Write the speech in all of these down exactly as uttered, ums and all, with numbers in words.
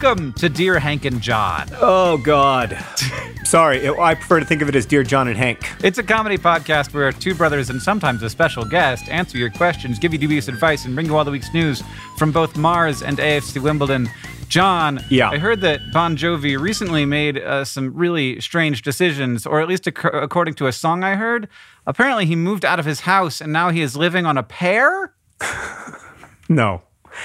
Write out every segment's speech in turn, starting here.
Welcome to Dear Hank and John. Oh, God. Sorry, I prefer to think of it as Dear John and Hank. It's a comedy podcast where two brothers and sometimes a special guest answer your questions, give you dubious advice, and bring you all the week's news from both Mars and A F C Wimbledon. John, yeah. I heard that Bon Jovi recently made uh, some really strange decisions, or at least ac- according to a song I heard. Apparently he moved out of his house and now he is living on a pear? No.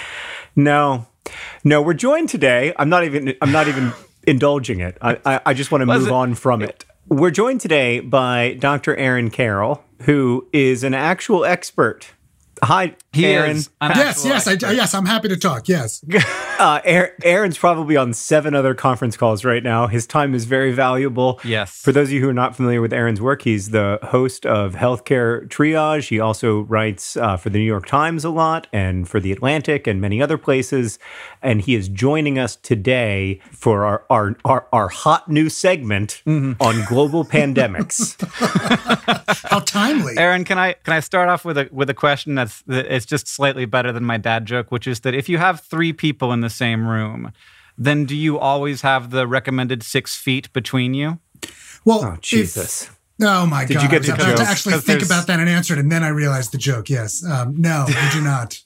No. No, we're joined today. I'm not even I'm not even indulging it. I, I, I just want to move it? on from it. We're joined today by Doctor Aaron Carroll, who is an actual expert. Hi, he Aaron. Is yes, yes, I, yes. I'm happy to talk. Yes. uh, Aaron's probably on seven other conference calls right now. His time is very valuable. Yes. For those of you who are not familiar with Aaron's work, he's the host of Healthcare Triage. He also writes uh, for the New York Times a lot and for The Atlantic and many other places. And he is joining us today for our our our, our hot new segment mm-hmm. on global pandemics. How timely, Aaron! Can I can I start off with a with a question that's it's just slightly better than my dad joke, which is that if you have three people in the same room, then do you always have the recommended six feet between you? Well, oh Jesus. If, oh my Did God! you get I was the about joke? to actually think about that and answer it, and then I realized the joke. Yes, um, no, we do not.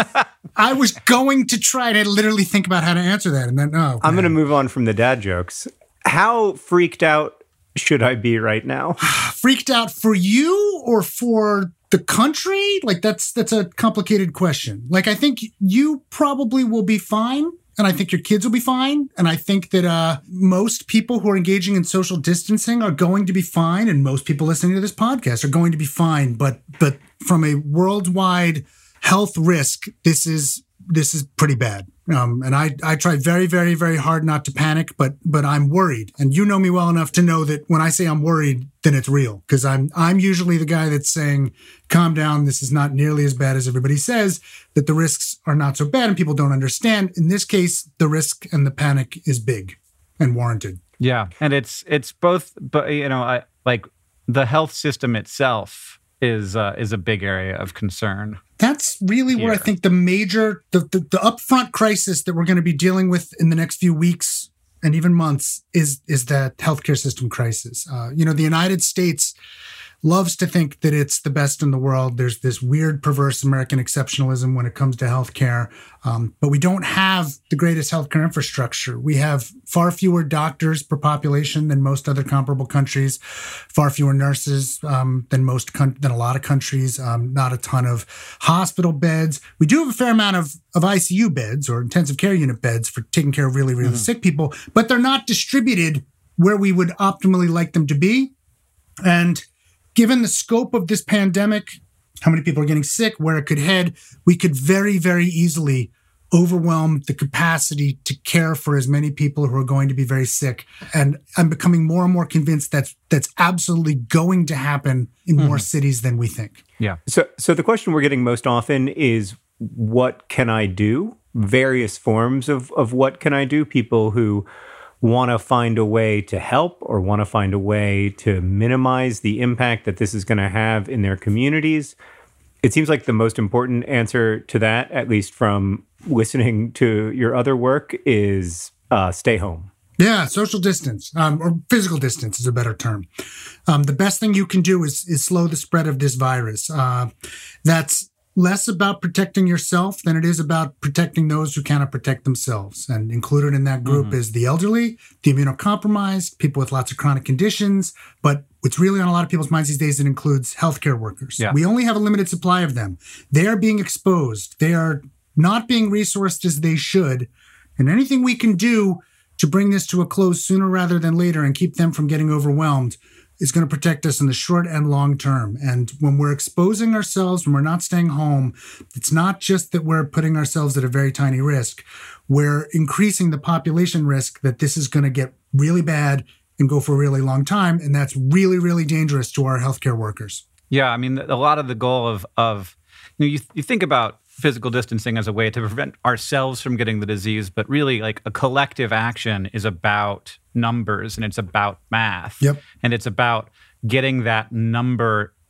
I was going to try to literally think about how to answer that, and then oh, I'm going to move on from the dad jokes. How freaked out should I be right now? Freaked out for you or for the country? Like that's that's a complicated question. Like I think you probably will be fine. And I think your kids will be fine. And I think that uh, most people who are engaging in social distancing are going to be fine. And most people listening to this podcast are going to be fine. But but from a worldwide health risk, this is this is pretty bad. Um, and I, I try very, very, very hard not to panic, but but I'm worried. And you know me well enough to know that when I say I'm worried, then it's real. Because I'm I'm usually the guy that's saying, calm down, this is not nearly as bad as everybody says, that the risks are not so bad and people don't understand. In this case, the risk and the panic is big and warranted. Yeah. And it's it's both, but you know, I, like the health system itself is uh, is a big area of concern. That's really Here. where I think the major, the, the, the upfront crisis that we're going to be dealing with in the next few weeks and even months is is that healthcare system crisis. Uh, you know, the United States loves to think that it's the best in the world. There's this weird, perverse American exceptionalism when it comes to healthcare. Um, but we don't have the greatest healthcare infrastructure. We have far fewer doctors per population than most other comparable countries, far fewer nurses um, than most con- than a lot of countries, um, not a ton of hospital beds. We do have a fair amount of, of I C U beds or intensive care unit beds for taking care of really, really mm-hmm. sick people, but they're not distributed where we would optimally like them to be. And given the scope of this pandemic, how many people are getting sick, where it could head, we could very, very easily overwhelm the capacity to care for as many people who are going to be very sick. And I'm becoming more and more convinced that's that's absolutely going to happen in mm-hmm. more cities than we think. Yeah. So, so the question we're getting most often is, what can I do? Various forms of, of what can I do? People who want to find a way to help or want to find a way to minimize the impact that this is going to have in their communities. It seems like the most important answer to that, at least from listening to your other work, is uh, stay home. Yeah, social distance, um, or physical distance is a better term. Um, the best thing you can do is, is slow the spread of this virus. Uh, that's less about protecting yourself than it is about protecting those who cannot protect themselves. And included in that group mm-hmm. is the elderly, the immunocompromised, people with lots of chronic conditions. But what's really on a lot of people's minds these days, it includes healthcare workers. Yeah. We only have a limited supply of them. They are being exposed. They are not being resourced as they should. And anything we can do to bring this to a close sooner rather than later and keep them from getting overwhelmed is going to protect us in the short and long term. And when we're exposing ourselves, when we're not staying home, it's not just that we're putting ourselves at a very tiny risk. We're increasing the population risk that this is going to get really bad and go for a really long time. And that's really, really dangerous to our healthcare workers. Yeah, I mean, a lot of the goal of, of you know, you, you think about physical distancing as a way to prevent ourselves from getting the disease, but really like a collective action is about numbers and it's about math. Yep. And it's about getting that number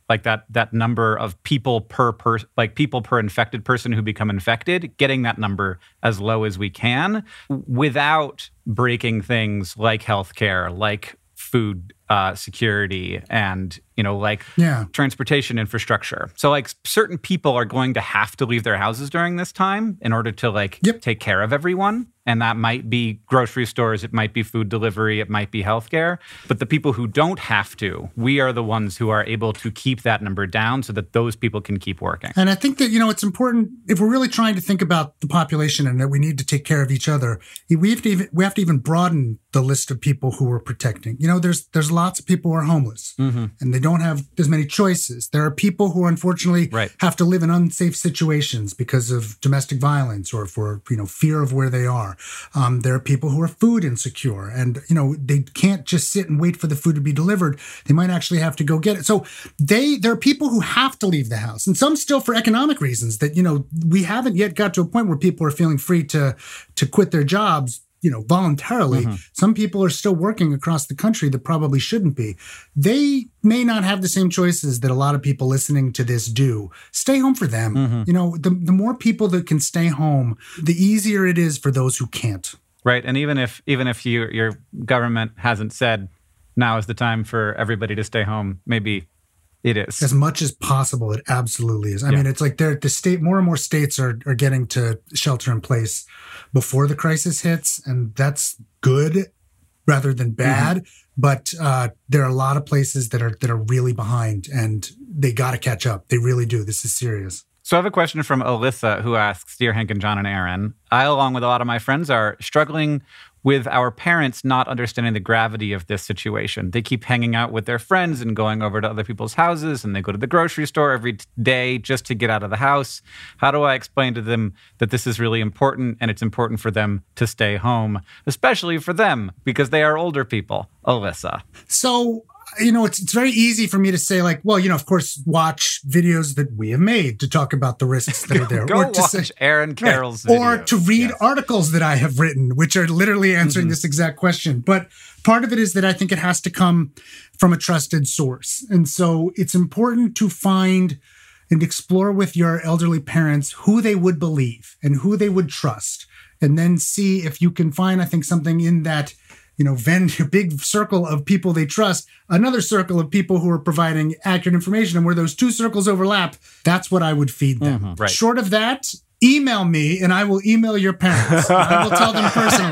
like that that number of people per per like people per infected person who become infected, getting that number as low as we can without breaking things like healthcare, like food uh, security, and you know, like yeah. transportation infrastructure. So like certain people are going to have to leave their houses during this time in order to like yep. take care of everyone. And that might be grocery stores, it might be food delivery, it might be healthcare. But the people who don't have to, we are the ones who are able to keep that number down so that those people can keep working. And I think that, you know, it's important if we're really trying to think about the population and that we need to take care of each other, we have to even, we have to even broaden the list of people who we're protecting. You know, there's there's lots of people who are homeless mm-hmm. and they don't have as many choices. There are people who unfortunately right. have to live in unsafe situations because of domestic violence or for, you know, fear of where they are. Um, there are people who are food insecure and, you know, they can't just sit and wait for the food to be delivered. They might actually have to go get it. So they, there are people who have to leave the house, and some still for economic reasons that, you know, we haven't yet got to a point where people are feeling free to, to quit their jobs, you know, voluntarily. Mm-hmm. Some people are still working across the country that probably shouldn't be. They may not have the same choices that a lot of people listening to this do. Stay home for them. Mm-hmm. You know, the, the more people that can stay home, the easier it is for those who can't. Right. And even if even if you, your government hasn't said now is the time for everybody to stay home, maybe it is. As much as possible, it absolutely is. I yeah. mean, it's like they're, the state, more and more states are are getting to shelter in place before the crisis hits, and that's good rather than bad. Mm-hmm. But uh, there are a lot of places that are that are really behind, and they got to catch up. They really do. This is serious. So I have a question from Alyssa, who asks, Dear Hank and John and Aaron, I, along with a lot of my friends, are struggling with our parents not understanding the gravity of this situation. They keep hanging out with their friends and going over to other people's houses, and they go to the grocery store every day just to get out of the house. How do I explain to them that this is really important and it's important for them to stay home, especially for them because they are older people? Alyssa. So, you know, it's it's very easy for me to say, like, well, you know, of course, watch videos that we have made to talk about the risks that are there. Go or to watch say, Aaron Carroll's right, videos. Or to read yes. articles that I have written, which are literally answering mm-hmm. this exact question. But part of it is that I think it has to come from a trusted source. And so it's important to find and explore with your elderly parents who they would believe and who they would trust. And then see if you can find, I think, something in that, you know, Venn, a big circle of people they trust, another circle of people who are providing accurate information. And where those two circles overlap, that's what I would feed them. Mm-hmm, right. Short of that, email me and I will email your parents. I will tell them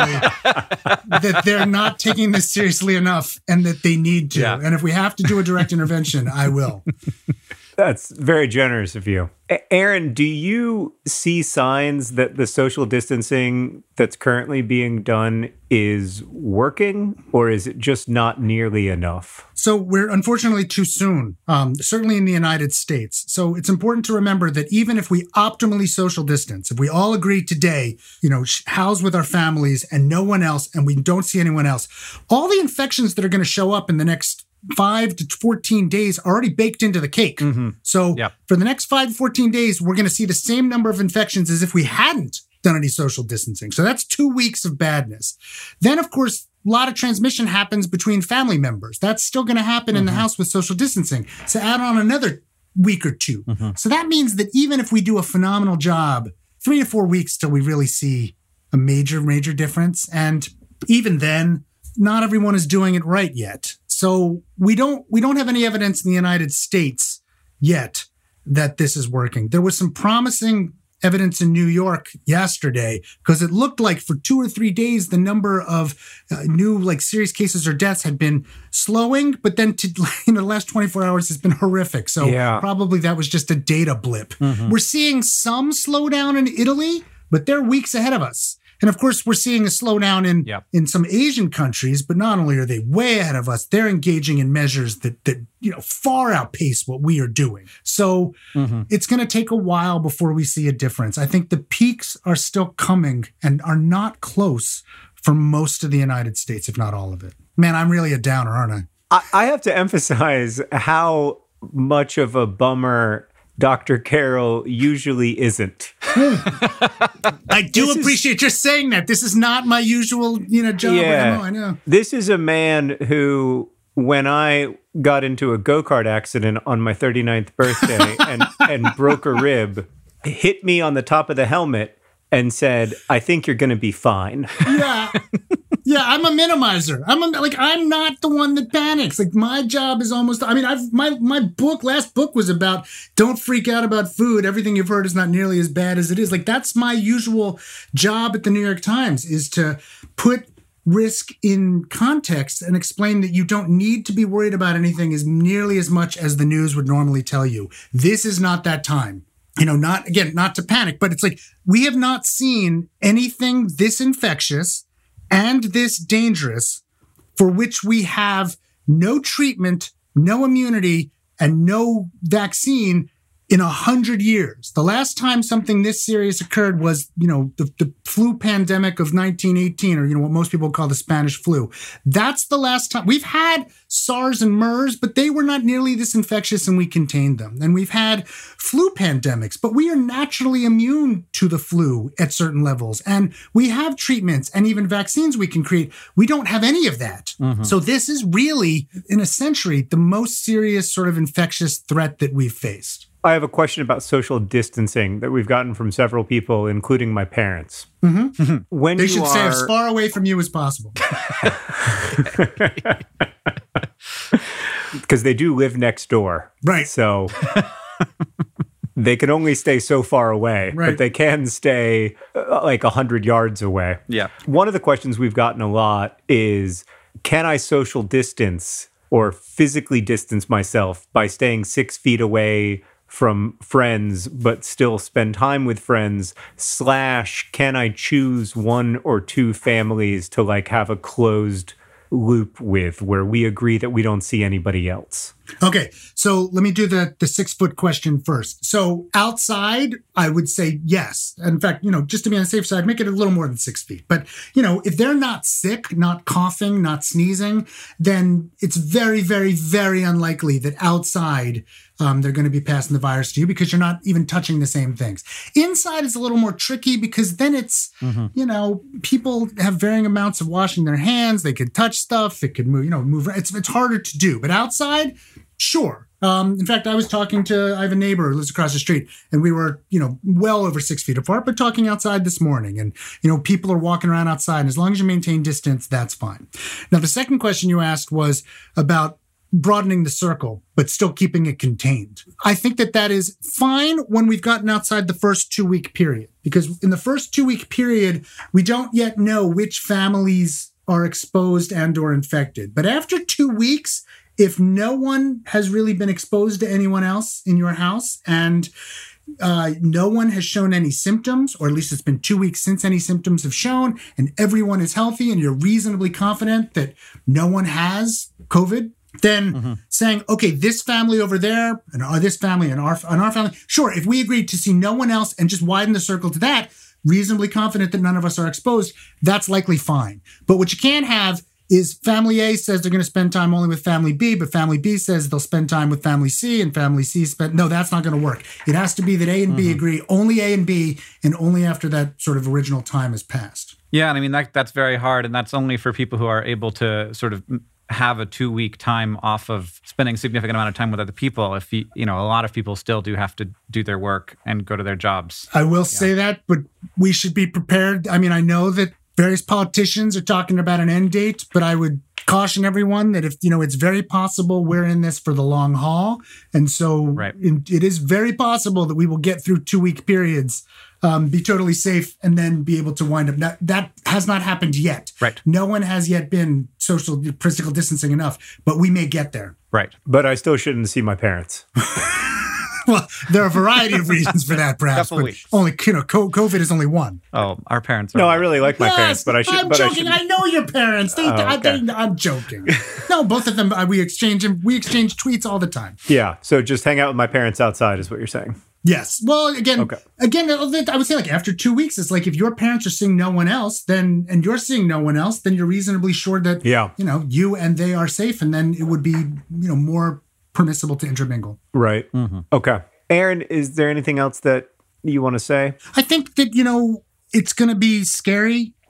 personally that they're not taking this seriously enough and that they need to. Yeah. And if we have to do a direct intervention, I will. That's very generous of you. Aaron, do you see signs that the social distancing that's currently being done is working, or is it just not nearly enough? So we're unfortunately too soon, um, certainly in the United States. So it's important to remember that even if we optimally social distance, if we all agree today, you know, house with our families and no one else, and we don't see anyone else, all the infections that are going to show up in the next five to fourteen days are already baked into the cake. Mm-hmm. So yep. for the next five to fourteen days, we're going to see the same number of infections as if we hadn't done any social distancing. So that's two weeks of badness. Then, of course, a lot of transmission happens between family members. That's still going to happen mm-hmm. in the house with social distancing. So add on another week or two. Mm-hmm. So that means that even if we do a phenomenal job, three to four weeks till we really see a major, major difference. And even then, not everyone is doing it right yet. So we don't we don't have any evidence in the United States yet that this is working. There was some promising evidence in New York yesterday because it looked like for two or three days the number of uh, new like serious cases or deaths had been slowing, but then to, you know, the last twenty-four hours has been horrific. So yeah. probably that was just a data blip. Mm-hmm. We're seeing some slowdown in Italy, but they're weeks ahead of us. And of course, we're seeing a slowdown in, yep. in some Asian countries, but not only are they way ahead of us, they're engaging in measures that, that you know, far outpace what we are doing. So mm-hmm. it's going to take a while before we see a difference. I think the peaks are still coming and are not close for most of the United States, if not all of it. Man, I'm really a downer, aren't I? I, I have to emphasize how much of a bummer Doctor Carroll usually isn't. I do this appreciate is, you saying that. This is not my usual, you know, job. Yeah, I know, I know. This is a man who when I got into a go-kart accident on my thirty-ninth birthday and, and broke a rib, hit me on the top of the helmet and said, I think you're going to be fine. Yeah. Yeah, I'm a minimizer. I'm a, like I'm not the one that panics. Like my job is almost. I mean, I've my my book last book was about don't freak out about food. Everything you've heard is not nearly as bad as it is. Like that's my usual job at the New York Times is to put risk in context and explain that you don't need to be worried about anything as nearly as much as the news would normally tell you. This is not that time. You know, not again, not to panic, but it's like we have not seen anything this infectious and this dangerous for which we have no treatment, no immunity, and no vaccine in a hundred years. The last time something this serious occurred was, you know, the, the flu pandemic of nineteen eighteen, or, you know, what most people call the Spanish flu. That's the last time. We've had SARS and MERS, but they were not nearly this infectious and we contained them. And we've had flu pandemics, but we are naturally immune to the flu at certain levels. And we have treatments and even vaccines we can create. We don't have any of that. Mm-hmm. So this is really, in a century, the most serious sort of infectious threat that we've faced. I have a question about social distancing that we've gotten from several people, including my parents. Mm-hmm. When they you should are... stay as far away from you as possible. Because they do live next door. Right. So they can only stay so far away, right. but they can stay uh, like one hundred yards away. Yeah. One of the questions we've gotten a lot is, can I social distance or physically distance myself by staying six feet away from friends, but still spend time with friends, slash, can I choose one or two families to like have a closed loop with where we agree that we don't see anybody else? Okay, so let me do the, the six foot question first. So outside, I would say yes. In fact, you know, just to be on the safe side, make it a little more than six feet. But, you know, if they're not sick, not coughing, not sneezing, then it's very, very, very unlikely that outside um, they're going to be passing the virus to you because you're not even touching the same things. Inside is a little more tricky because then it's, mm-hmm. you know, people have varying amounts of washing their hands. They could touch stuff. It could move, you know, move. It's, it's harder to do. But outside, sure. Um, in fact, I was talking to, I have a neighbor who lives across the street, and we were, you know, well over six feet apart, but talking outside this morning. And, you know, people are walking around outside. And as long as you maintain distance, that's fine. Now, the second question you asked was about broadening the circle, but still keeping it contained. I think that that is fine when we've gotten outside the first two week period, because in the first two week period, we don't yet know which families are exposed and or infected. But after two weeks, if no one has really been exposed to anyone else in your house and uh, no one has shown any symptoms, or at least it's been two weeks since any symptoms have shown, and everyone is healthy and you're reasonably confident that no one has COVID, then mm-hmm. saying, okay, this family over there and uh, this family and our, and our family, sure, if we agreed to see no one else and just widen the circle to that, reasonably confident that none of us are exposed, that's likely fine. But what you can't have is family A says they're going to spend time only with family B, but family B says they'll spend time with family C, and family C spend... No, that's not going to work. It has to be that A and B mm-hmm. agree, only A and B, and only after that sort of original time has passed. Yeah, and I mean, that that's very hard, and that's only for people who are able to sort of have a two-week time off of spending a significant amount of time with other people. If you, you know, a lot of people still do have to do their work and go to their jobs. I will yeah. say that, but we should be prepared. I mean, I know that various politicians are talking about an end date, but I would caution everyone that if, you know, it's very possible we're in this for the long haul. And so right. it is very possible that we will get through two-week periods, um, be totally safe, and then be able to wind up. That, that has not happened yet. Right. No one has yet been social, physical distancing enough, but we may get there. Right. But I still shouldn't see my parents. Well, there are a variety of reasons for that, perhaps. Couple but weeks. Only, you know, COVID is only one. Oh, our parents are... No, I really like my yes, parents, but I should... I'm but joking. I, I know your parents. They, oh, okay. I, they, I'm joking. No, both of them, uh, we exchange we exchange tweets all the time. Yeah, so just hang out with my parents outside is what you're saying. Yes. Well, again, okay. again, I would say like after two weeks, it's like if your parents are seeing no one else, then and you're seeing no one else, then you're reasonably sure that yeah. you know you and they are safe, and then it would be you know more permissible to intermingle. Right. Mm-hmm. Okay. Aaron, is there anything else that you want to say? I think that, you know, it's going to be scary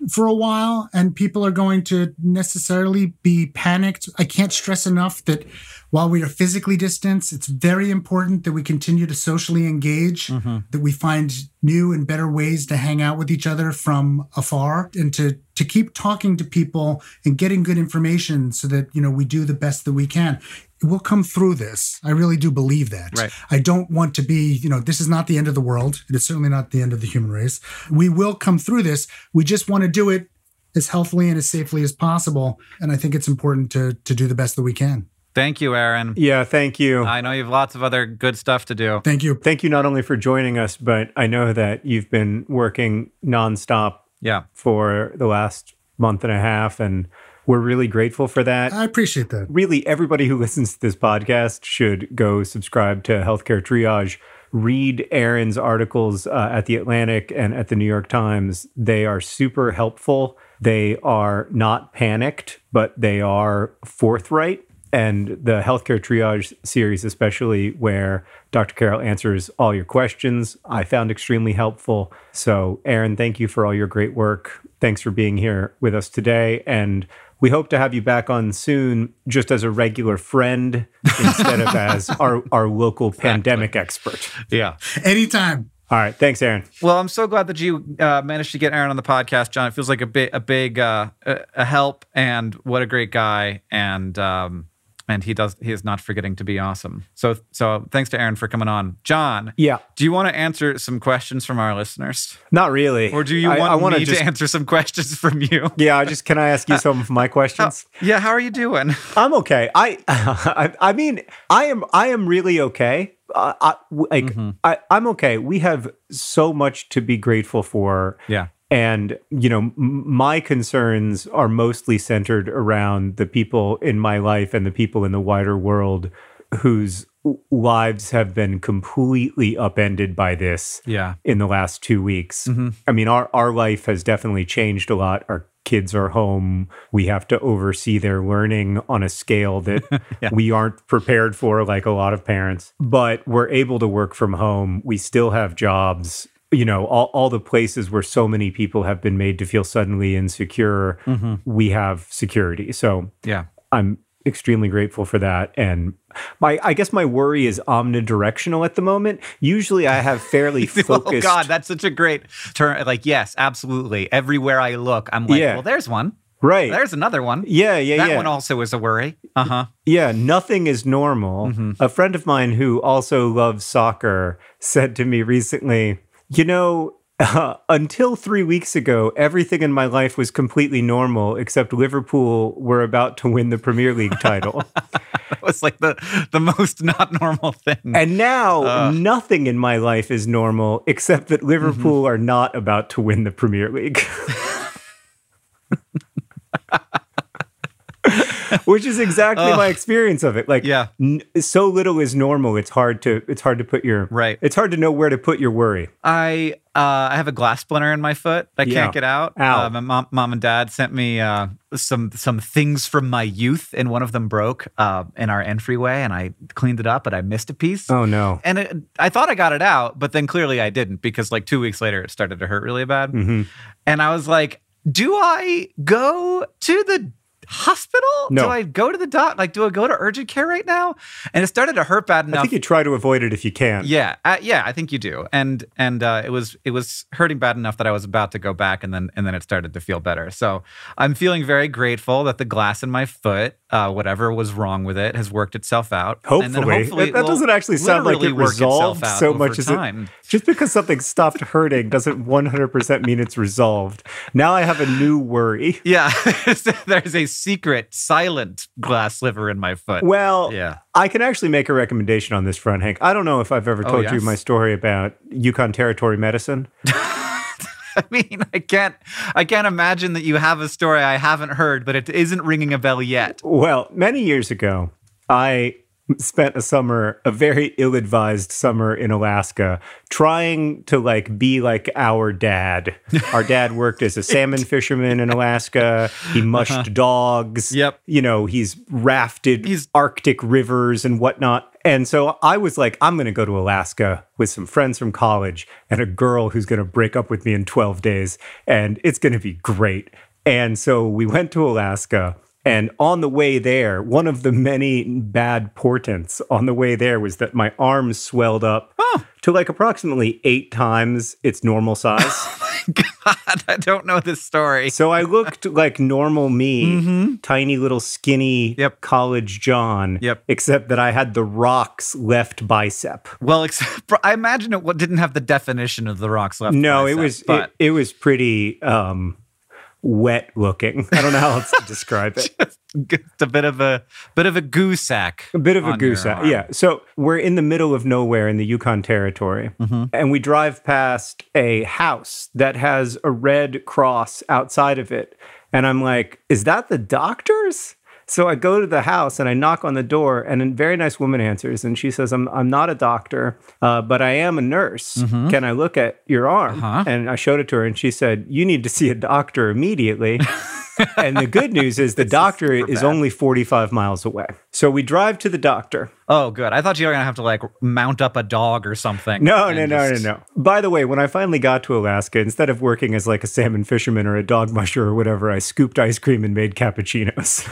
for a while, and people are going to necessarily be panicked. I can't stress enough that while we are physically distanced, it's very important that we continue to socially engage, mm-hmm. that we find new and better ways to hang out with each other from afar, and to to keep talking to people and getting good information so that, you know, we do the best that we can. We'll come through this. I really do believe that. Right. I don't want to be, you know, this is not the end of the world. It is certainly not the end of the human race. We will come through this. We just want to do it as healthily and as safely as possible. And I think it's important to to do the best that we can. Thank you, Aaron. Yeah, thank you. I know you have lots of other good stuff to do. Thank you. Thank you not only for joining us, but I know that you've been working nonstop yeah. for the last month and a half, and we're really grateful for that. I appreciate that. Really, everybody who listens to this podcast should go subscribe to Healthcare Triage. Read Aaron's articles uh, at The Atlantic and at the New York Times. They are super helpful. They are not panicked, but they are forthright. And the Healthcare Triage series, especially where Doctor Carroll answers all your questions, I found extremely helpful. So, Aaron, thank you for all your great work. Thanks for being here with us today. And we hope to have you back on soon, just as a regular friend instead of as our, our local exactly. pandemic expert. Yeah. Anytime. All right. Thanks, Aaron. Well, I'm so glad that you uh, managed to get Aaron on the podcast, John. It feels like a big, a big uh, a help, and what a great guy. And, um, And he does. He is not forgetting to be awesome. So, so thanks to Aaron for coming on. John, yeah. do you want to answer some questions from our listeners? Not really. Or do you I, want I me just, to answer some questions from you? Yeah, I just can I ask you some of my questions? How, yeah, how are you doing? I'm okay. I, I, I mean, I am. I am really okay. Uh, I, like, mm-hmm. I, I'm okay. We have so much to be grateful for. Yeah. And, you know, m- my concerns are mostly centered around the people in my life and the people in the wider world whose lives have been completely upended by this yeah. in the last two weeks. Mm-hmm. I mean, our, our life has definitely changed a lot. Our kids are home. We have to oversee their learning on a scale that yeah. we aren't prepared for, like a lot of parents. But we're able to work from home. We still have jobs. You know, all, all the places where so many people have been made to feel suddenly insecure, mm-hmm. we have security. So yeah, I'm extremely grateful for that. And my, I guess my worry is omnidirectional at the moment. Usually I have fairly focused. Oh God, that's such a great term. Like, yes, absolutely. Everywhere I look, I'm like, yeah. well, there's one. Right. There's another one. Yeah, yeah, that yeah. That one also is a worry. Uh-huh. Yeah, nothing is normal. Mm-hmm. A friend of mine who also loves soccer said to me recently, you know, uh, until three weeks ago, everything in my life was completely normal, except Liverpool were about to win the Premier League title. That was like the, the most not normal thing. And now uh. nothing in my life is normal, except that Liverpool mm-hmm. are not about to win the Premier League. Which is exactly uh, my experience of it. Like, yeah. n- so little is normal. It's hard to. It's hard to put your. Right. It's hard to know where to put your worry. I uh, I have a glass splinter in my foot. I yeah. can't get out. Ow. Uh, my mom, mom and dad sent me uh, some some things from my youth, and one of them broke uh, in our entryway, and I cleaned it up, but I missed a piece. Oh no! And it, I thought I got it out, but then clearly I didn't, because like two weeks later it started to hurt really bad, mm-hmm. and I was like, "Do I go to the hospital? No. Do I go to the doc? Like, do I go to urgent care right now?" And it started to hurt bad enough. I think you try to avoid it if you can. Yeah, uh, yeah, I think you do. And and uh, it was it was hurting bad enough that I was about to go back, and then and then it started to feel better. So I'm feeling very grateful that the glass in my foot, uh, whatever was wrong with it, has worked itself out. Hopefully, and then hopefully that, that doesn't actually sound like it resolved so much as time. it. Just because something stopped hurting doesn't one hundred percent mean it's resolved. Now I have a new worry. Yeah, there's a secret, silent glass sliver in my foot. Well, yeah. I can actually make a recommendation on this front, Hank. I don't know if I've ever told oh, yes? you my story about Yukon Territory Medicine. I mean, I can't, I can't imagine that you have a story I haven't heard, but it isn't ringing a bell yet. Well, many years ago, I spent a summer, a very ill-advised summer in Alaska, trying to like be like our dad. Our dad worked as a salmon fisherman in Alaska. He mushed uh-huh. dogs. Yep. You know, he's rafted he's Arctic rivers and whatnot. And so I was like, I'm going to go to Alaska with some friends from college and a girl who's going to break up with me in twelve days. And it's going to be great. And so we went to Alaska. And on the way there, one of the many bad portents on the way there was that my arms swelled up oh. to like approximately eight times its normal size. Oh my God, I don't know this story. So I looked like normal me, mm-hmm. tiny little skinny yep. college John, yep. except that I had the Rock's left bicep. Well, except I imagine it didn't have the definition of the Rock's left no, bicep. No, it was but... it, it was pretty... Um, wet looking. I don't know how else to describe it. Just a bit of a bit of a goose sack. A bit of a goose sack. Yeah. So we're in the middle of nowhere in the Yukon Territory, mm-hmm. and we drive past a house that has a red cross outside of it. And I'm like, is that the doctor's? So I go to the house and I knock on the door, and a very nice woman answers, and she says, I'm I'm not a doctor, uh, but I am a nurse. Mm-hmm. Can I look at your arm? Uh-huh. And I showed it to her, and she said, you need to see a doctor immediately. And the good news is the doctor is, is only forty-five miles away. So we drive to the doctor. Oh, good. I thought you were going to have to like mount up a dog or something. No, no, no, just... no, no. By the way, when I finally got to Alaska, instead of working as like a salmon fisherman or a dog musher or whatever, I scooped ice cream and made cappuccinos.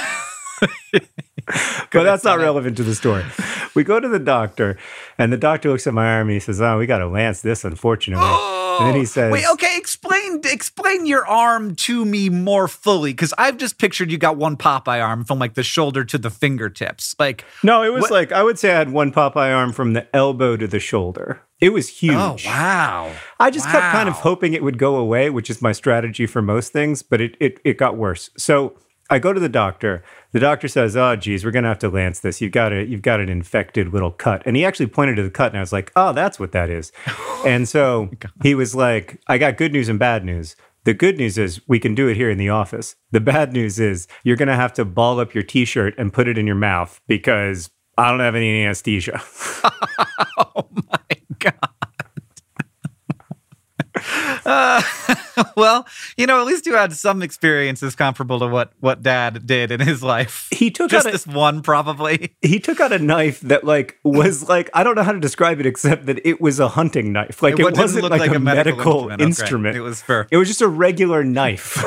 But that's not relevant to the story. We go to the doctor, and the doctor looks at my arm and he says, oh, we got to lance this, unfortunately. Oh, and then he says... Wait, okay, explain explain your arm to me more fully, because I've just pictured you got one Popeye arm from like the shoulder to the fingertips. Like, no, it was what? like, I would say I had one Popeye arm from the elbow to the shoulder. It was huge. Oh, wow. I just wow. kept kind of hoping it would go away, which is my strategy for most things, but it it, it got worse. So I go to the doctor. The doctor says, oh, geez, we're going to have to lance this. You've got a, you've got an infected little cut. And he actually pointed to the cut, and I was like, oh, that's what that is. And so oh he was like, I got good news and bad news. The good news is we can do it here in the office. The bad news is you're going to have to ball up your T-shirt and put it in your mouth because I don't have any anesthesia. Oh, my God. Uh, well, you know, at least you had some experiences comparable to what, what Dad did in his life. He took just out a, this one, probably. He took out a knife that, like, was like I don't know how to describe it except that it was a hunting knife. Like, it, it wasn't like, like a, a medical, medical instrument. instrument. Okay. It was fair. It was just a regular knife.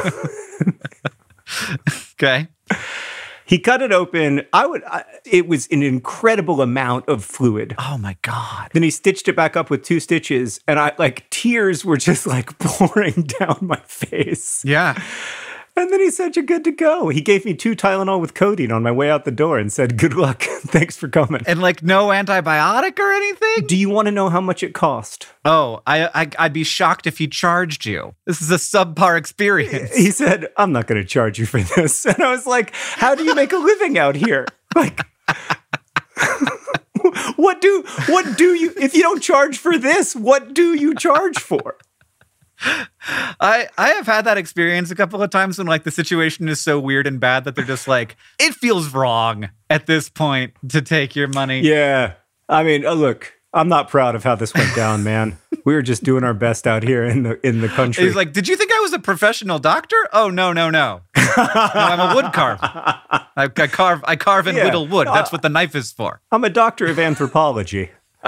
Okay. He cut it open. I would. I, it was an incredible amount of fluid. Oh my God! Then he stitched it back up with two stitches, and I like tears were just like pouring down my face. Yeah. And then he said, "You're good to go." He gave me two Tylenol with codeine on my way out the door and said, "Good luck. Thanks for coming." And like no antibiotic or anything? Do you want to know how much it cost? Oh, I, I I'd be shocked if he charged you. This is a subpar experience. He said, "I'm not going to charge you for this." And I was like, "How do you make a living out here?" Like, what do what do you if you don't charge for this? What do you charge for? I I have had that experience a couple of times when like the situation is so weird and bad that they're just like, it feels wrong at this point to take your money. Yeah. I mean, uh, look, I'm not proud of how this went down, man. We were just doing our best out here in the in the country. He's like, did you think I was a professional doctor? Oh, no, no, no. No, I'm a wood carver. I, I carve I carve and yeah. whittle wood. That's what the knife is for. I'm a doctor of anthropology.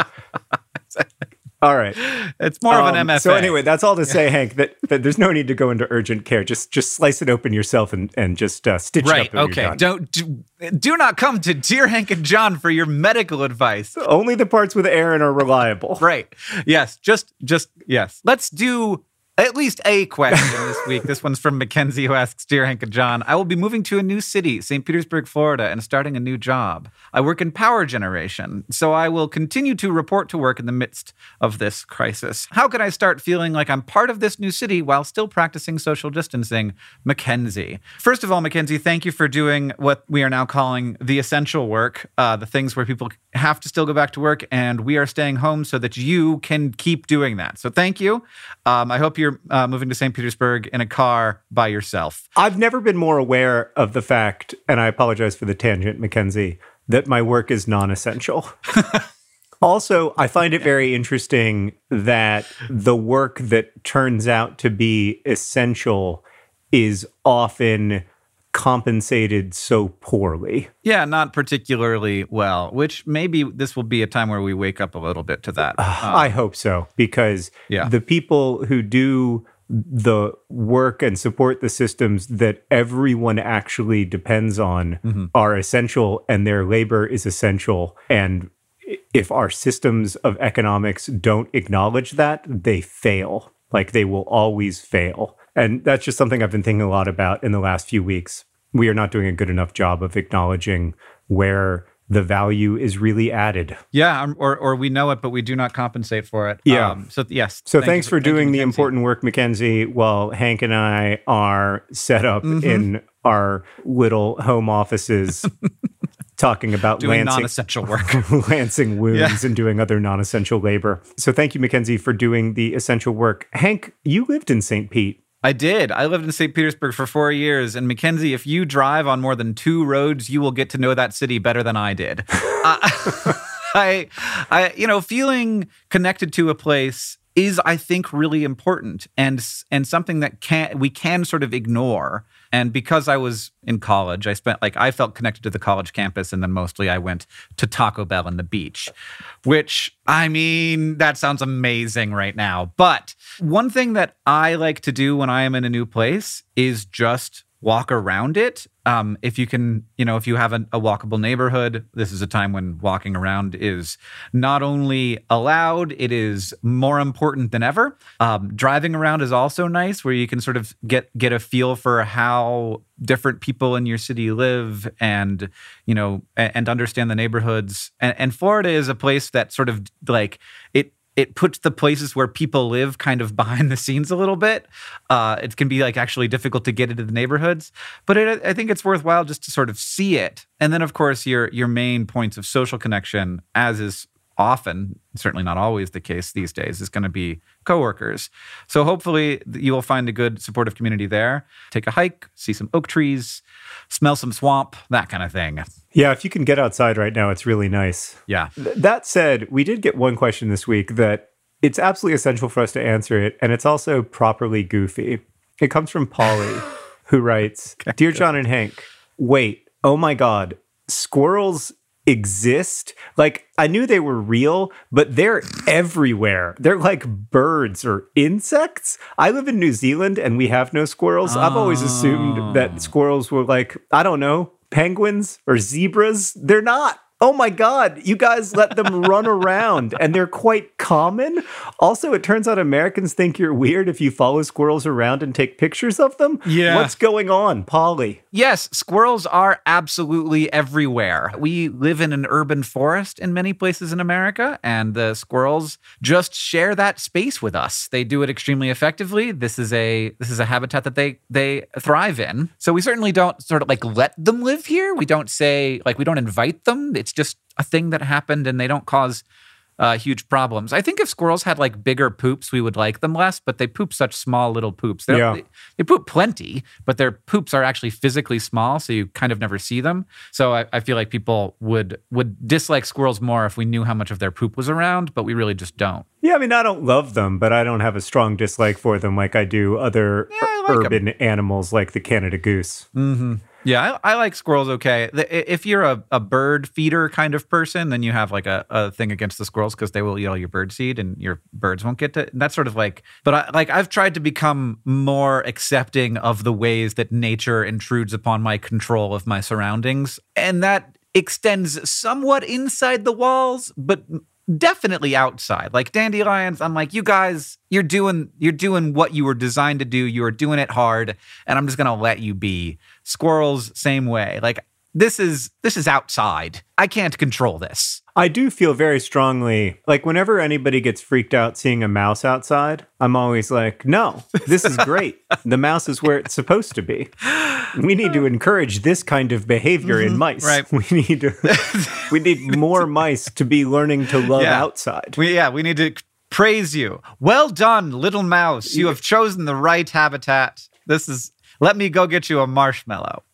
All right. It's more um, of an M F A. So anyway, that's all to say, Hank, that, that there's no need to go into urgent care. Just just slice it open yourself and, and just uh, stitch right, it up. Right, okay. Don't do, do not come to Dear Hank and John for your medical advice. Only the parts with Aaron are reliable. Right. Yes. Just, just, yes. Let's do at least a question this week. This one's from Mackenzie, who asks, Dear Hank and John, I will be moving to a new city, Saint Petersburg, Florida, and starting a new job. I work in power generation, so I will continue to report to work in the midst of this crisis. How can I start feeling like I'm part of this new city while still practicing social distancing? Mackenzie. First of all, Mackenzie, thank you for doing what we are now calling the essential work, uh, the things where people have to still go back to work, and we are staying home so that you can keep doing that. So thank you. Um, I hope you're uh, moving to Saint Petersburg in a car by yourself. I've never been more aware of the fact, and I apologize for the tangent, Mackenzie, that my work is non-essential. Also, I find it very interesting that the work that turns out to be essential is often compensated so poorly. Yeah, not particularly well, which maybe this will be a time where we wake up a little bit to that. Uh, um, I hope so, because yeah. the people who do the work and support the systems that everyone actually depends on mm-hmm. are essential, and their labor is essential. And if our systems of economics don't acknowledge that, they fail. Like, they will always fail. And that's just something I've been thinking a lot about in the last few weeks. We are not doing a good enough job of acknowledging where the value is really added. Yeah, or or we know it, but we do not compensate for it. Yeah. Um, so yes. So thank thanks for thank doing you, the important work, Mackenzie, while Hank and I are set up mm-hmm. in our little home offices talking about doing lancing, non-essential work. lancing wounds yeah. and doing other non-essential labor. So thank you, Mackenzie, for doing the essential work. Hank, you lived in Saint Pete. I did. I lived in Saint Petersburg for four years. And Mackenzie, if you drive on more than two roads, you will get to know that city better than I did. uh, I, I, you know, feeling connected to a place is, I think, really important and and something that can we can sort of ignore. And because I was in college, I spent like I felt connected to the college campus, and then mostly I went to Taco Bell and the beach, which, I mean, that sounds amazing right now. But one thing that I like to do when I am in a new place is just walk around it. Um, if you can, you know, if you have a, a walkable neighborhood, this is a time when walking around is not only allowed, it is more important than ever. Um, driving around is also nice, where you can sort of get get a feel for how different people in your city live, and you know, and, and understand the neighborhoods. And, and Florida is a place that sort of like it. It puts the places where people live kind of behind the scenes a little bit. Uh, it can be like actually difficult to get into the neighborhoods, but it, I think it's worthwhile just to sort of see it. And then, of course, your your main points of social connection, as is often, certainly not always the case these days, is going to be coworkers. So hopefully you will find a good supportive community there. Take a hike, see some oak trees, smell some swamp, that kind of thing. Yeah, if you can get outside right now, it's really nice. Yeah. Th- that said, we did get one question this week that it's absolutely essential for us to answer it, and it's also properly goofy. It comes from Polly, who writes, okay. Dear John and Hank, wait, oh my God, squirrels exist? Like, I knew they were real, but they're everywhere. They're like birds or insects. I live in New Zealand, and we have no squirrels. Oh. I've always assumed that squirrels were like, I don't know, penguins or zebras. They're not. Oh my God, you guys let them run around, and they're quite common. Also, it turns out Americans think you're weird if you follow squirrels around and take pictures of them. Yeah. What's going on, Polly? Yes, squirrels are absolutely everywhere. We live in an urban forest in many places in America, and the squirrels just share that space with us. They do it extremely effectively. This is a this is a habitat that they they thrive in. So we certainly don't sort of like let them live here. We don't say, like, we don't invite them. It's just a thing that happened, and they don't cause uh, huge problems. I think if squirrels had like bigger poops, we would like them less, but they poop such small little poops. Yeah. They, they poop plenty, but their poops are actually physically small, so you kind of never see them. So I, I feel like people would would dislike squirrels more if we knew how much of their poop was around, but we really just don't. Yeah, I mean, I don't love them, but I don't have a strong dislike for them like I do other yeah, I like urban them. animals like the Canada goose. Mm-hmm. Yeah, I, I like squirrels okay. If you're a, a bird feeder kind of person, then you have like a, a thing against the squirrels because they will eat all your bird seed and your birds won't get to. That's sort of like, but I, like I've tried to become more accepting of the ways that nature intrudes upon my control of my surroundings. And that extends somewhat inside the walls, but definitely outside. Like dandelions, I'm like, you guys, you're doing you're doing what you were designed to do. You are doing it hard, and I'm just gonna let you be. Squirrels, same way. Like this is this is outside. I can't control this. I do feel very strongly, like whenever anybody gets freaked out seeing a mouse outside, I'm always like, no, this is great. The mouse is where it's supposed to be. We need to encourage this kind of behavior mm-hmm, in mice. Right. We need to, we need more mice to be learning to love yeah. outside. We, yeah, we need to praise you. Well done, little mouse. You have chosen the right habitat. This is, let me go get you a marshmallow.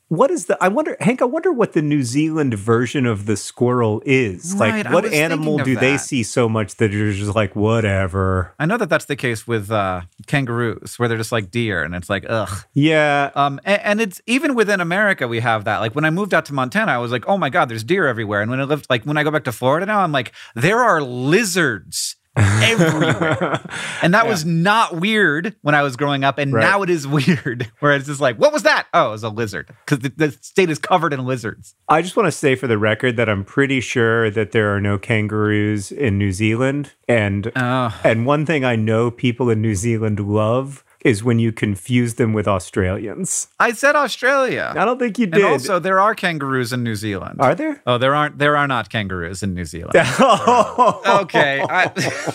what is the, I wonder, Hank, I wonder what the New Zealand version of the squirrel is. Right, like, I what was animal thinking do of they that. see so much that you're just like, whatever? I know that that's the case with uh, kangaroos, where they're just like deer, and it's like, ugh. Yeah. Um, and, and it's even within America, we have that. Like when I moved out to Montana, I was like, oh my God, there's deer everywhere. And when I lived, like when I go back to Florida now, I'm like, there are lizards everywhere. And that Yeah. was not weird when I was growing up. And Right. now it is weird, where it's just like, what was that? Oh, it was a lizard. Because the, the state is covered in lizards. I just want to say for the record that I'm pretty sure that there are no kangaroos in New Zealand. And Oh. and one thing I know people in New Zealand love is when you confuse them with Australians. I said Australia. I don't think you And did. also, there are kangaroos in New Zealand. Are there? Oh, there aren't. There are not kangaroos in New Zealand. Oh, Okay. I,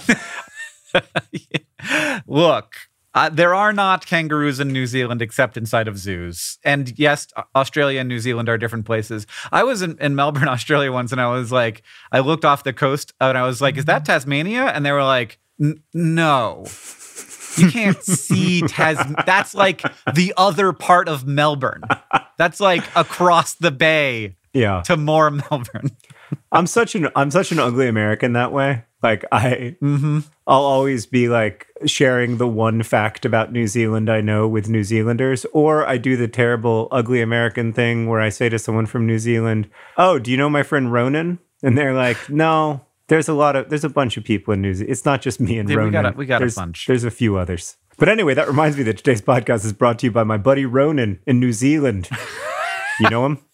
look, uh, there are not kangaroos in New Zealand except inside of zoos. And yes, Australia and New Zealand are different places. I was in, in Melbourne, Australia once, and I was like, I looked off the coast and I was like, is that Tasmania? And they were like, "N- no. You can't see Tasmania. That's like the other part of Melbourne. That's like across the bay Yeah. to more Melbourne. I'm such an I'm such an ugly American that way. Like I Mm-hmm. I'll always be like sharing the one fact about New Zealand I know with New Zealanders, or I do the terrible ugly American thing where I say to someone from New Zealand, "Oh, do you know my friend Ronan?" And they're like, "No, there's a lot of there's a bunch of people in New Zealand. It's not just me and Yeah, we Ronan. got a- we got a there's, bunch." There's a few others." But anyway, that reminds me that today's podcast is brought to you by my buddy Ronan in New Zealand. You know him?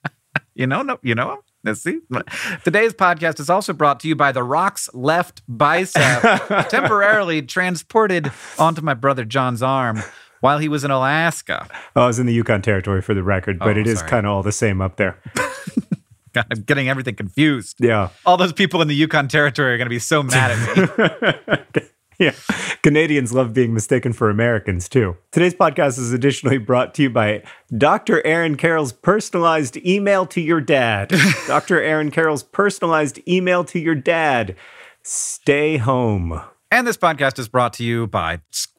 You know, no, you know. Let's see. Today's podcast is also brought to you by the Rock's left bicep, temporarily transported onto my brother John's arm while he was in Alaska. Oh, I was in the Yukon Territory for the record, but Oh, it is sorry. kind of all the same up there. God, I'm getting everything confused. Yeah. All those people in the Yukon Territory are going to be so mad at me. Yeah. Canadians love being mistaken for Americans, too. Today's podcast is additionally brought to you by Doctor Aaron Carroll's personalized email to your dad. Doctor Aaron Carroll's personalized email to your dad. Stay home. And this podcast is brought to you by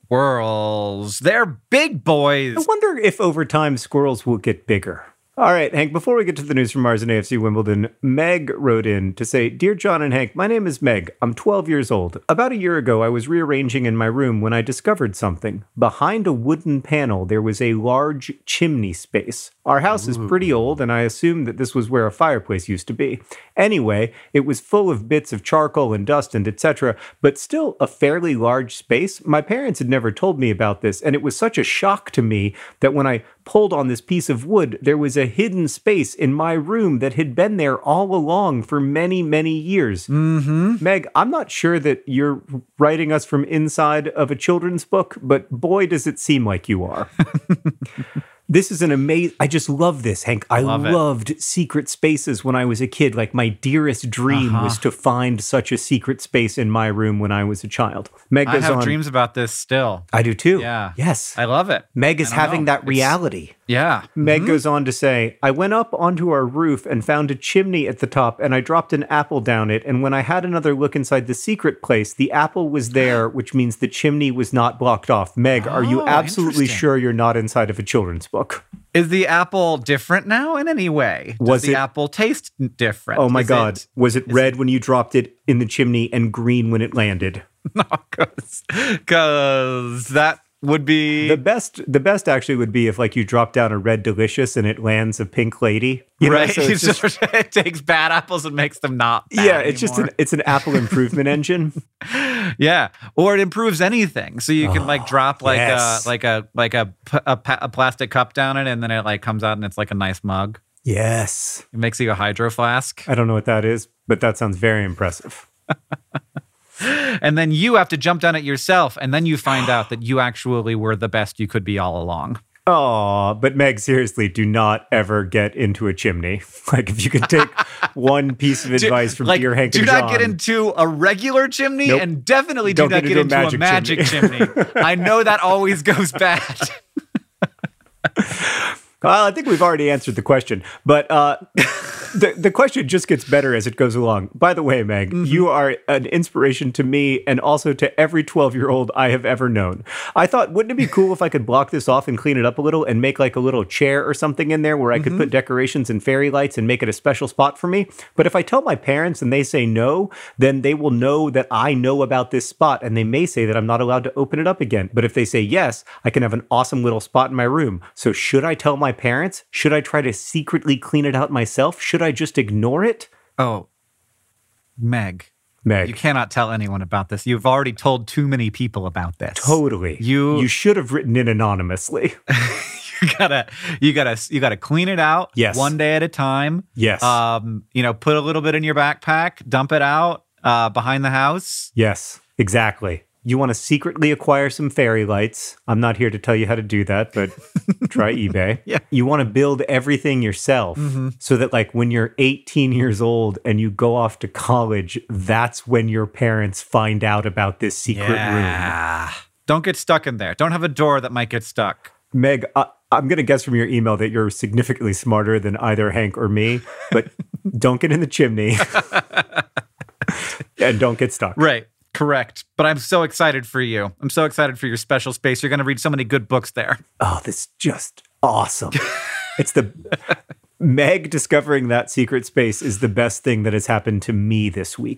squirrels. They're big boys. I wonder if over time squirrels will get bigger. All right, Hank, before we get to the news from Mars and A F C Wimbledon, Meg wrote in to say, Dear John and Hank, my name is Meg. I'm twelve years old. About a year ago, I was rearranging in my room when I discovered something. Behind a wooden panel, there was a large chimney space. Our house is pretty old, and I assumed that this was where a fireplace used to be. Anyway, it was full of bits of charcoal and dust and et cetera, but still a fairly large space. My parents had never told me about this, and it was such a shock to me that when I pulled on this piece of wood, there was a hidden space in my room that had been there all along for many, many years. Mm-hmm. Meg, I'm not sure that you're writing us from inside of a children's book, but boy, does it seem like you are. This is an amazing... I just love this, Hank. I Love it. loved secret spaces when I was a kid. Like, my dearest dream Uh-huh. was to find such a secret space in my room when I was a child. Meg I goes have on... dreams about this still. I do too. Yeah. Yes. I love it. Meg is I don't having know. that It's- reality. Yeah. Meg goes on to say, I went up onto our roof and found a chimney at the top, and I dropped an apple down it. And when I had another look inside the secret place, the apple was there, which means the chimney was not blocked off. Meg, are you Oh, absolutely interesting. sure you're not inside of a children's book? Is the apple different now in any way? Does Was the it- apple taste different? Oh my Is God. it- Was it red when you dropped it in the chimney and green when it landed? No, because that would be The best, the best actually would be if like you drop down a red delicious and it lands a pink lady. You know, right. so it's just- it takes bad apples and makes them not. Bad yeah, it's just an anymore. it's an apple improvement engine. Yeah, or it improves anything. So you can like drop like yes. a like a like a, p- a pa- a plastic cup down it, and then it like comes out and it's like a nice mug. Yes. It makes you a hydro flask, I don't know what that is, but that sounds very impressive. and then you have to jump down it yourself, and then you find out that you actually were the best you could be all along. Oh, but Meg, seriously, do not ever get into a chimney. Like, if you can take one piece of advice from like, dear Hank do and not John. get into a regular chimney, Nope. and definitely do Don't not get get into into, a a magic magic chimney. I know that always goes bad. Well, I think we've already answered the question, but uh, the the question just gets better as it goes along. By the way, Meg, mm-hmm. you are an inspiration to me and also to every twelve-year-old I have ever known. I thought, wouldn't it be cool if I could block this off and clean it up a little and make like a little chair or something in there where I mm-hmm. could put decorations and fairy lights and make it a special spot for me? But if I tell my parents and they say no, then they will know that I know about this spot and they may say that I'm not allowed to open it up again. But if they say yes, I can have an awesome little spot in my room. So should I tell my parents? Should I try to secretly clean it out myself? Should I just ignore it? Oh, Meg. Meg. You cannot tell anyone about this. You've already told too many people about this. Totally. You you should have written in anonymously. you gotta you gotta you gotta clean it out yes. one day at a time. Yes. Um, you know, put a little bit in your backpack, dump it out uh, behind the house. Yes, exactly. You want to secretly acquire some fairy lights. I'm not here to tell you how to do that, but try eBay. Yeah. You want to build everything yourself mm-hmm. so that like when you're eighteen years old and you go off to college, that's when your parents find out about this secret yeah. room. Don't get stuck in there. Don't have a door that might get stuck. Meg, I, I'm going to guess from your email that you're significantly smarter than either Hank or me, but don't get in the chimney and don't get stuck. Right. Correct. But I'm so excited for you. I'm so excited for your special space. You're going to read so many good books there. Oh, this is just awesome. It's the Meg discovering that secret space is the best thing that has happened to me this week.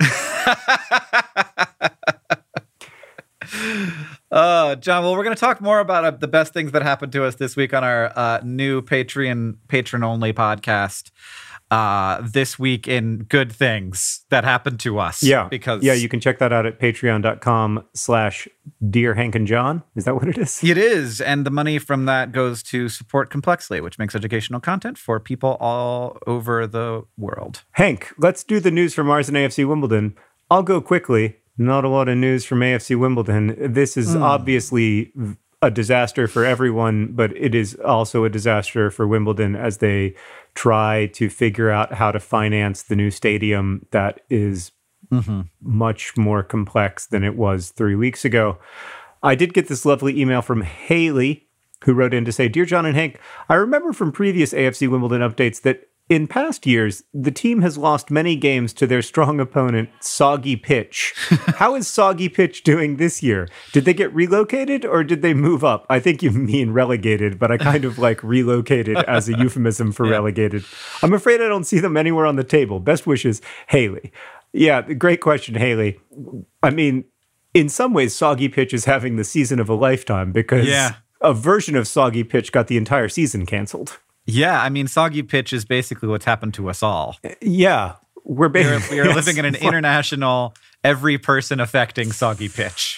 Oh, John, well, we're going to talk more about uh, the best things that happened to us this week on our uh, new Patreon, patron-only podcast. Uh, this week in good things that happened to us. Yeah. Because yeah, you can check that out at patreon.com slash Dear Hank and John. Is that what it is? It is. And the money from that goes to support Complexly, which makes educational content for people all over the world. Hank, let's do the news from Mars and A F C Wimbledon. I'll go quickly. Not a lot of news from A F C Wimbledon. This is mm. obviously a disaster for everyone, but it is also a disaster for Wimbledon as they try to figure out how to finance the new stadium that is mm-hmm. much more complex than it was three weeks ago. I did get this lovely email from Haley, who wrote in to say, Dear John and Hank, I remember from previous A F C Wimbledon updates that in past years, the team has lost many games to their strong opponent, Soggy Pitch. How is Soggy Pitch doing this year? Did they get relocated or did they move up? I think you mean relegated, but I kind of like relocated as a euphemism for yeah. relegated. I'm afraid I don't see them anywhere on the table. Best wishes, Haley. Yeah, great question, Haley. I mean, in some ways, Soggy Pitch is having the season of a lifetime because yeah. a version of Soggy Pitch got the entire season canceled. Yeah, I mean, Soggy Pitch is basically what's happened to us all. Yeah, we're basically we are, we are living in an international, every person affecting Soggy Pitch.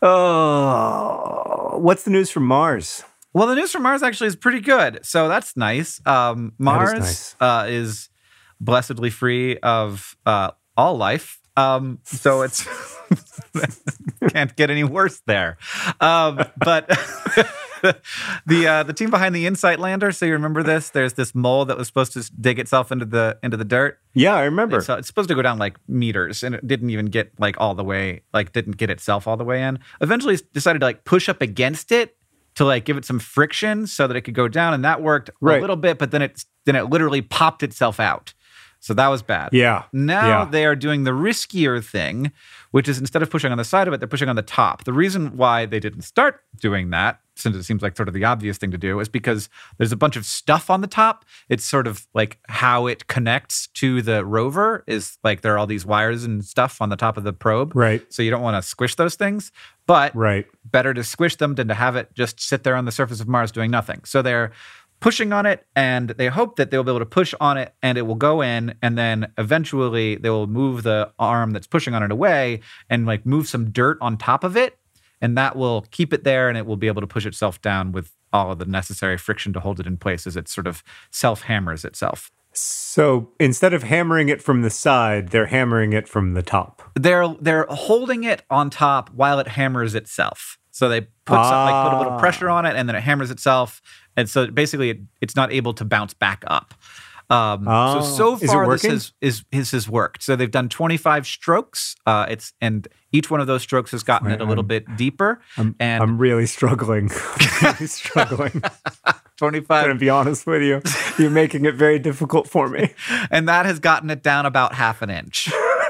Oh, what's the news from Mars? Well, the news from Mars actually is pretty good, so that's nice. Um, Mars that is, nice. Uh, is blessedly free of uh, all life, um, so it's can't get any worse there. Um, but. the uh, the team behind the InSight lander. So you remember this? There's this mole that was supposed to dig itself into the into the dirt. Yeah, I remember. So it's supposed to go down like meters, and it didn't even get like all the way. Like didn't get itself all the way in. Eventually, it decided to like push up against it to like give it some friction so that it could go down, and that worked right. a little bit. But then it then it literally popped itself out. So that was bad. Yeah. Now yeah. they are doing the riskier thing, which is instead of pushing on the side of it, they're pushing on the top. The reason why they didn't start doing that, since it seems like sort of the obvious thing to do, is because there's a bunch of stuff on the top. It's sort of like how it connects to the rover is like there are all these wires and stuff on the top of the probe. Right. So you don't want to squish those things. But right. better to squish them than to have it just sit there on the surface of Mars doing nothing. So they're pushing on it, and they hope that they'll be able to push on it and it will go in, and then eventually they will move the arm that's pushing on it away and like move some dirt on top of it, and that will keep it there, and it will be able to push itself down with all of the necessary friction to hold it in place as it sort of self-hammers itself. So instead of hammering it from the side, they're hammering it from the top. They're they're holding it on top while it hammers itself. So they put ah. some, like put a little pressure on it, and then it hammers itself. And so basically, it, it's not able to bounce back up. Um, oh. So so far, is this has is this has worked. So they've done twenty-five strokes. Uh, it's and each one of those strokes has gotten Right, it a little I'm, bit deeper. I'm, and I'm really struggling. I'm really struggling. twenty-five. I'm going to be honest with you. You're making it very difficult for me. And that has gotten it down about half an inch.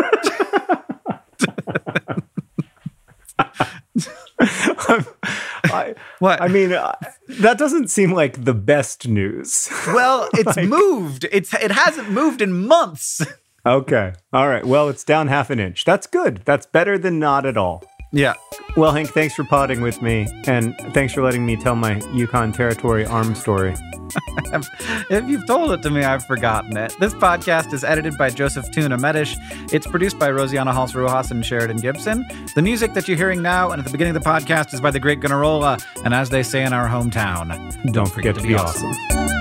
I, what? I mean, uh, that doesn't seem like the best news. Well, it's Like- moved. It's It hasn't moved in months. Okay. All right. Well, it's down half an inch. That's good. That's better than not at all. Yeah. Well, Hank, thanks for potting with me. And thanks for letting me tell my Yukon Territory arm story. If you've told it to me, I've forgotten it. This podcast is edited by Joseph Tuna Medish. It's produced by Rosianna Halse Rojas and Sheridan Gibson. The music that you're hearing now and at the beginning of the podcast is by the great Gunnarolla. And as they say in our hometown, Don't, forget, to be awesome.